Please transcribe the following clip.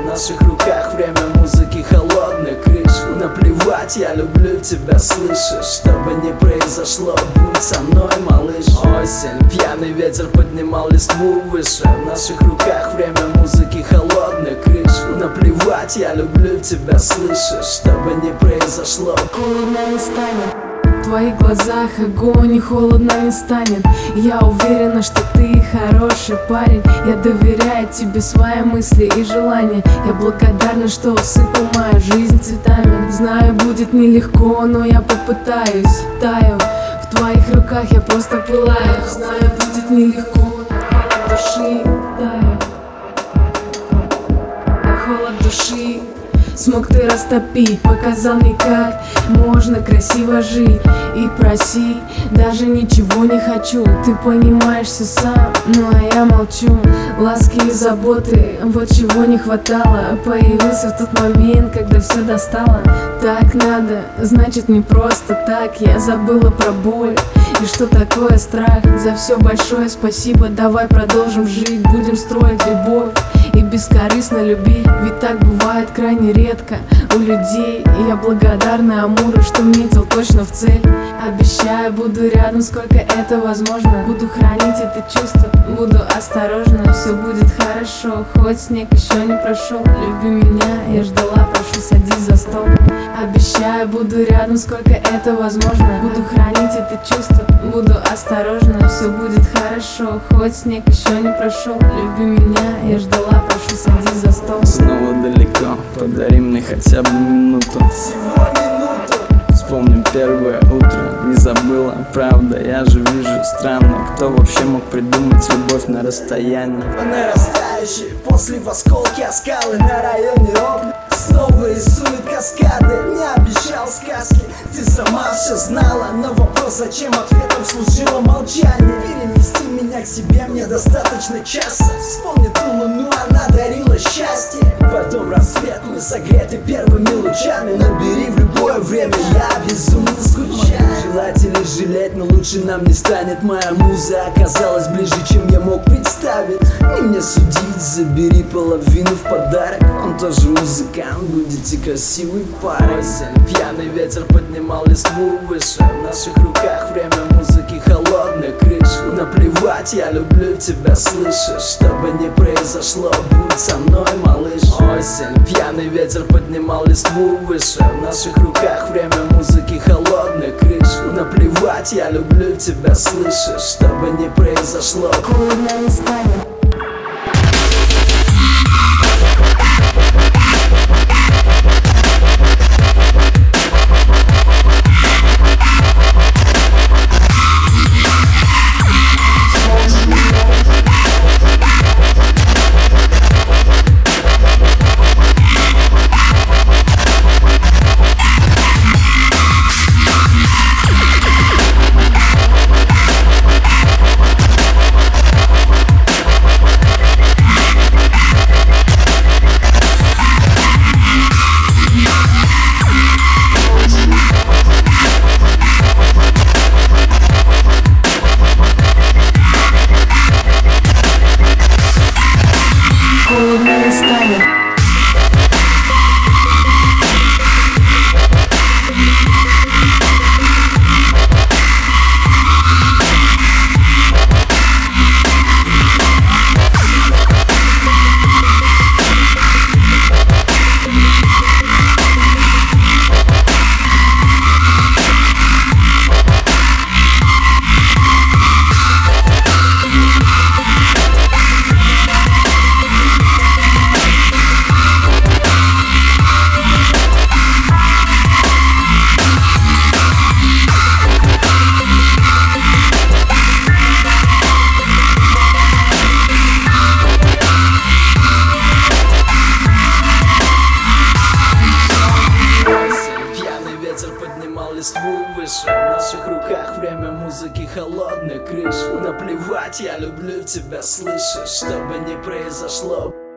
наших руках время музыки, холодная крыша. Наплевать, я люблю тебя, слышишь? Что бы ни произошло, будь со мной, малыш. Осень, пьяный ветер поднимал листву выше. В наших руках время музыки, холодная крыша. Наплевать, я люблю тебя, слышишь? Что бы ни произошло, холодно не станет. В твоих глазах огонь и холодно не станет. Я уверена, что ты хороший парень. Я доверяю тебе свои мысли и желания. Я благодарна, что усыпал мою жизнь цветами. Знаю, будет нелегко, но я попытаюсь. Таю в твоих руках, я просто пылаю. Знаю, будет нелегко, холод души. Таю, холод души. Смог ты растопить, показал мне, как можно красиво жить и просить. Даже ничего не хочу, ты понимаешь все сам, ну а я молчу. Ласки и заботы, вот чего не хватало. Появился в тот момент, когда все достало. Так надо, значит не просто так. Я забыла про боль и что такое страх. За все большое спасибо, давай продолжим жить. Будем строить любовь и бескорыстно любить. Ведь так бывает крайне редко у людей. И я благодарна Амуру, что метил точно в цель. Обещаю, буду рядом, сколько это возможно. Буду хранить это чувство, буду осторожна. Все будет хорошо, хоть снег еще не прошел. Люби меня, я ждала, прошу, садись за стол. Обещаю, буду рядом, сколько это возможно. Буду хранить это чувство, буду осторожна. Все будет хорошо, хоть снег еще не прошел. Люби меня, я ждала, прошу, садись за стол. Снова далеко, подари мне хотя бы минуту. Всего минуту. Вспомним первое утро, не забыла, правда, я же вижу странно. Кто вообще мог придумать любовь на расстоянии? По нарастающей, после в осколке скалы на районе окна. Снова рисует каскады, не обещал сказки. Ты сама все знала, но вопрос, зачем ответом служило молчание. Перенести меня к себе мне достаточно часа. Вспомни ту луну, она дарила счастье. Потом рассвет, мы согреты первыми лучами. Набери в любое время, я безумно скучаю. Желать или жалеть, но лучше нам не станет. Моя муза оказалась ближе, чем я мог представить. Не мне судить, забери половину в подарок. Он тоже музыкант, будете красивой парой. Осень, пьяный ветер поднимал листву выше. В наших руках время музыки, холодная крыша. Наплевать, я люблю тебя, слышишь? Что бы ни произошло, будь со мной, малыш. Осень, пьяный ветер поднимал листву выше. В наших руках время музыки, холодная крыша. Наплевать, я люблю тебя, слышишь? Что бы ни произошло, холодно не станет. Холодно не станет. поднимал листву выше. В наших руках время музыки, холодная крыша. Наплевать, я люблю тебя, слышишь? Что бы ни произошло.